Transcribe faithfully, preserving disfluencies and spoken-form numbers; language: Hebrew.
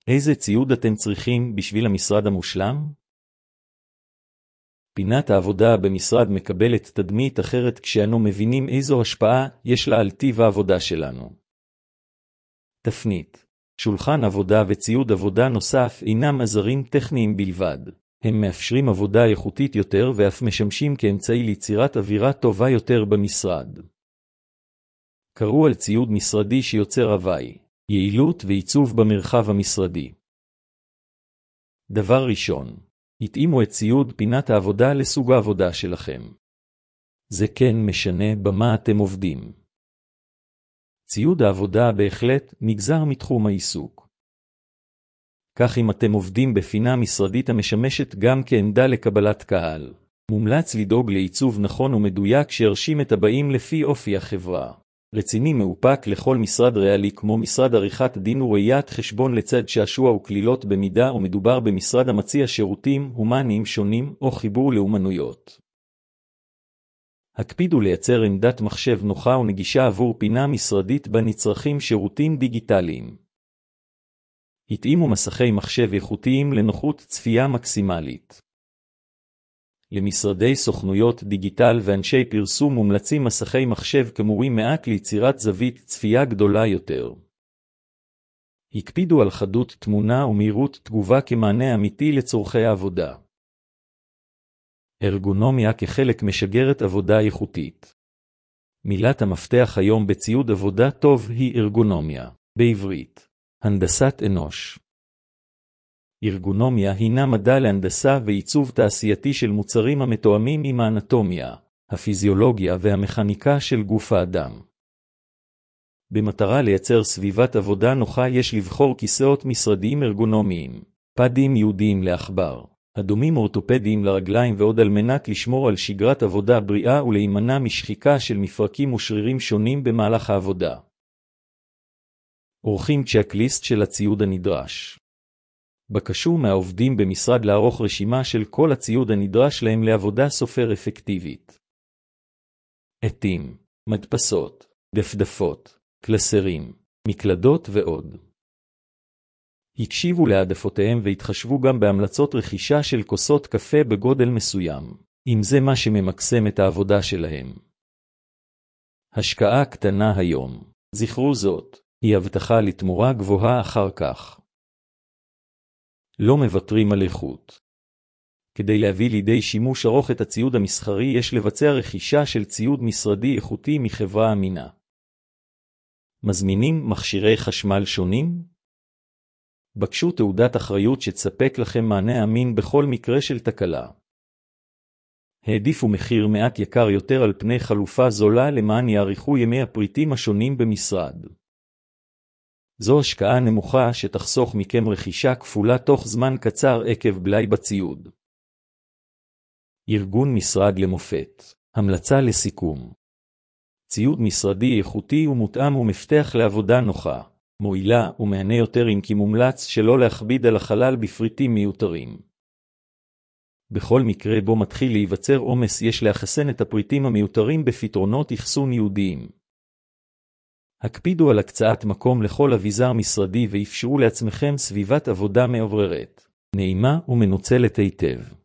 איזה ציוד אתם צריכים בשביל המשרד המושלם? פינת העבודה במשרד מקבלת תדמית אחרת כשאנו מבינים איזו השפעה יש לה על טיב העבודה שלנו. תפנית. שולחן עבודה וציוד עבודה נוסף אינם עזרים טכניים בלבד. הם מאפשרים עבודה איכותית יותר ואף משמשים כאמצעי ליצירת אווירה טובה יותר במשרד. קראו על ציוד משרדי שיוצר הוואי, יעילות ועיצוב במרחב המשרדי. דבר ראשון, התאימו את ציוד פינת העבודה לסוג העבודה שלכם. זה כן משנה במה אתם עובדים. ציוד העבודה בהחלט נגזר מתחום העיסוק. כך אם אתם עובדים בפינה משרדית המשמשת גם כעמדה לקבלת קהל, מומלץ לדאוג לעיצוב נכון ומדויק שירשים את הבאים לפי אופי החברה. רציני מאופק לכל משרד ריאלי כמו משרד עריכת דין וראיית חשבון לצד שעשוע וכלילות במידה ומדובר במשרד המציע שירותים הומניים שונים או חיבור לאומנויות. הקפידו לייצר עמדת מחשב נוחה ונגישה עבור פינה משרדית בה נצרכים שירותים דיגיטליים. התאימו מסכי מחשב איכותיים לנוחות צפייה מקסימלית. למשרדי סוכנויות דיגיטל ואנשי פרסום מומלצים מסכי מחשב כמורים מעט ליצירת זווית צפייה גדולה יותר. הקפידו על חדות תמונה ומהירות תגובה כמענה אמיתי לצורכי העבודה. ארגונומיה כחלק משגרת עבודה איכותית. מילת המפתח היום בציוד עבודה טוב היא ארגונומיה, בעברית, הנדסת אנוש. ארגונומיה הינה מדע להנדסה ועיצוב תעשייתי של מוצרים המתואמים עם האנטומיה, הפיזיולוגיה והמכניקה של גוף האדם. במטרה לייצר סביבת עבודה נוחה יש לבחור כיסאות משרדיים ארגונומיים, פדים ייעודיים לעכבר, אדומים אורתופדיים לרגליים ועוד על מנת לשמור על שגרת עבודה בריאה ולהימנע משחיקה של מפרקים ושרירים שונים במהלך העבודה. עורכים צ'קליסט של הציוד הנדרש. בקשו מהעובדים במשרד לערוך רשימה של כל הציוד הנדרש להם לעבודה סופר אפקטיבית. עטים, מדפסות, דפדפות, קלסרים, מקלדות ועוד. הקשיבו להעדפותיהם והתחשבו גם בהמלצות רכישה של כוסות קפה בגודל מסוים, אם זה מה שממקסם את העבודה שלהם. השקעה קטנה היום, זכרו זאת, היא הבטחה לתמורה גבוהה אחר כך. לא מוותרים על איכות. כדי להביא לידי שימוש ארוך את הציוד המסחרי יש לבצע רכישה של ציוד משרדי איכותי מחברה אמינה. מזמינים מכשירי חשמל שונים? בקשו תעודת אחריות שתספק לכם מענה אמין בכל מקרה של תקלה. העדיפו מחיר מעט יקר יותר על פני חלופה זולה למען יאריכו ימי הפריטים השונים במשרד. זו השקעה נמוכה שתחסוך מכם רכישה כפולה תוך זמן קצר עקב בלאי בציוד. ארגון משרד למופת. המלצה לסיכום. ציוד משרדי איכותי ומותאם ומפתח לעבודה נוחה, מועילה ומענה יותר אם כי מומלץ שלא להכביד על החלל בפריטים מיותרים. בכל מקרה בו מתחיל להיווצר עומס יש להחסן את הפריטים המיותרים בפתרונות אחסון ייעודיים. הקפידו על הקצאת מקום לכל אביזר משרדי ואפשרו לעצמכם סביבת עבודה מאווררת, נעימה ומנוצלת היטב.